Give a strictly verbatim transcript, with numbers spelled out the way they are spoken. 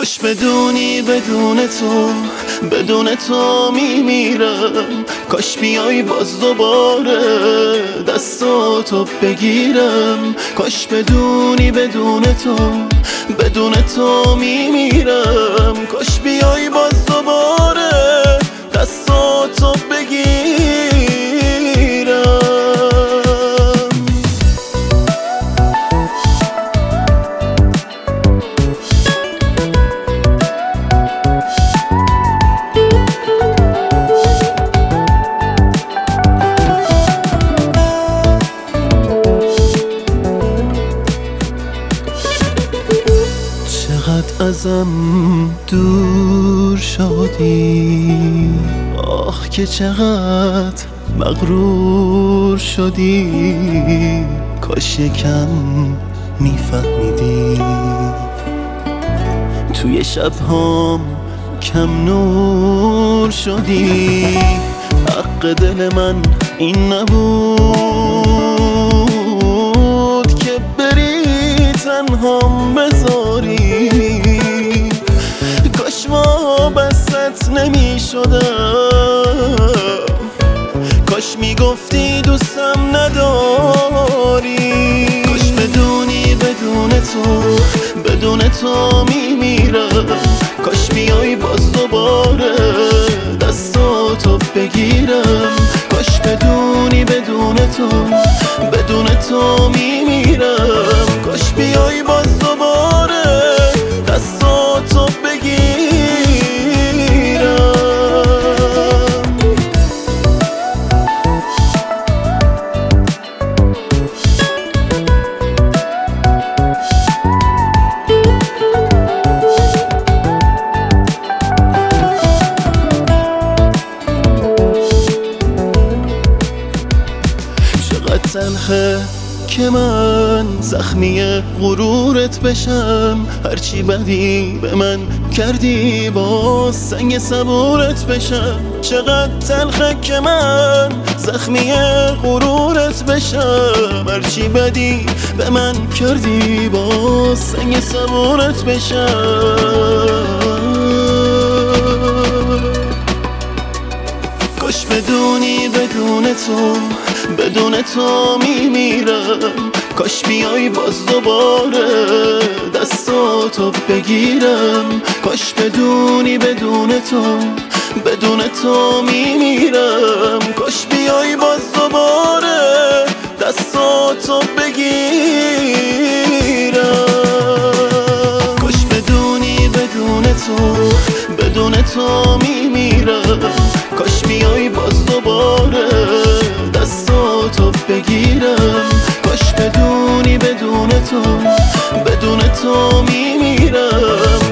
کاش بدونی بدون تو بدون تو میمیرم. کاش بیای باز دوباره دستاتو بگیرم. کاش بدونی بدون تو بدون تو میمیرم. کاش بیای باز دوباره دستاتو بگیرم. چقدر ازم دور شدی، آخ که چقدر مغرور شدی. کاش یکم میفهمیدی توی شبهام کم نور شدی. حق دل من این نبود که بری تنهام بذاری. کاش وابستت نمی شدم. کاش میگفتی دوستم نداری. کاش بدونی بدون تو بدون تو میمیرم. کاش بیای باز دوباره دستاتو بگیرم. کاش بدونی بدون تو بدون تو میمیرم. کاش بیای باز دوباره دستاتو بگیرم. تلخه که من زخمی غرورت بشم. هرچی بدی به من کردی باز سنگ صبورت بشم. چقدر تلخه که من زخمی غرورت بشم. هرچی بدی به من کردی باز سنگ صبورت بشم. کاش بدونی بدون تو بدون تو میمیرم. کاش بیای باز دوباره دستاتو بگیرم. کاش بدونی بدون تو بدون تو میمیرم. کاش بیای باز دوباره دستاتو بگیرم. کاش بدونی بدون تو بدون تو میمیرم. کاش بیای باز دوباره دستاتو بگیرم. کاش بدونی بدون تو بدون تو میمیرم.